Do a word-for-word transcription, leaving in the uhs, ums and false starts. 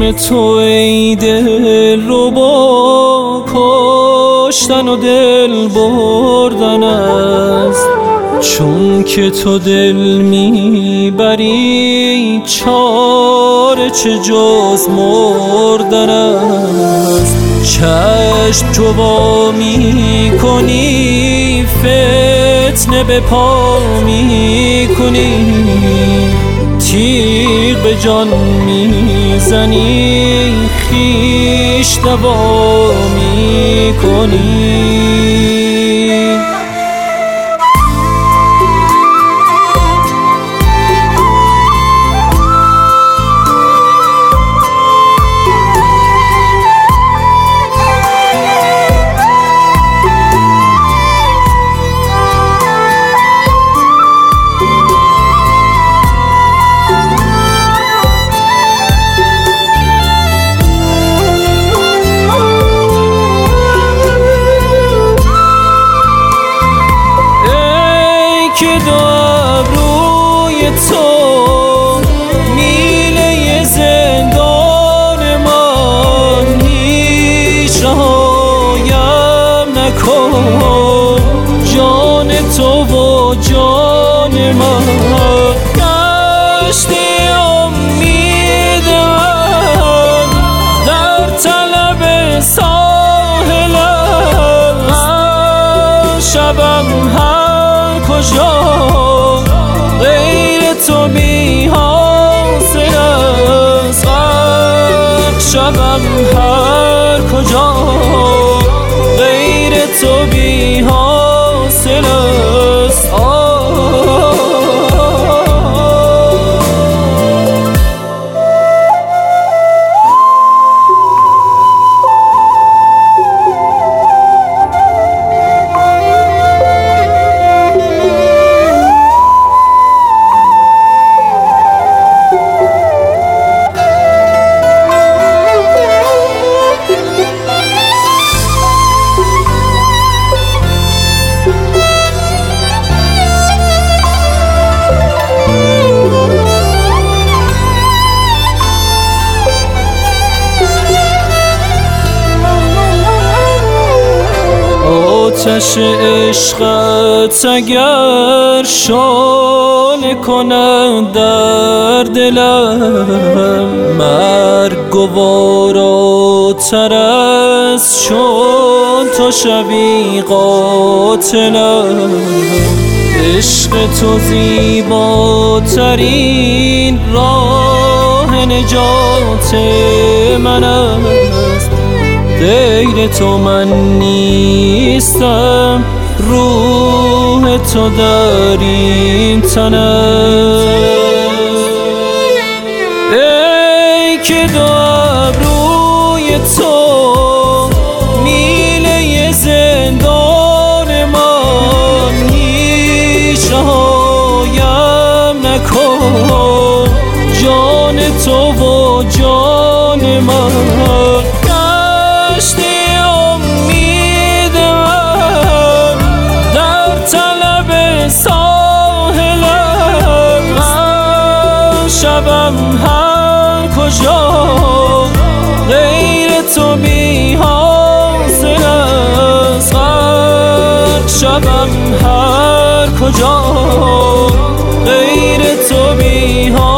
اسم تو ای دل رو با کشتن و دل بردن است، چون که تو دل میبری چاره چه جز مردن است. چشم چو وا میکنی فتنه به پا میکنی، تیغ به جان میزنی خویش دوا میکنی. که دو ابروی تو میله زندان من، هیچ رهایم نکن جان تو و جان من. کشتی امید من در طلب ساحل است، شبم هر کجا غیر تو بی حاصل است. شبم هر کجا غیر تو بی حاصل است. آتش عشقت اگر شعله کند در دلم، مرگ گواراتر است چون تو شوی قاتلم. عشق تو زیباترین راه نجات من است، غیر تو من نیستم، روح تو در این تن است. ای که دو ابروی تو میله زندان من، هیچ رهایم نکن جان تو و جان من. شبم هر کجا غیر تو بی حاصل است. شبم هر کجا غیر تو بی حاصل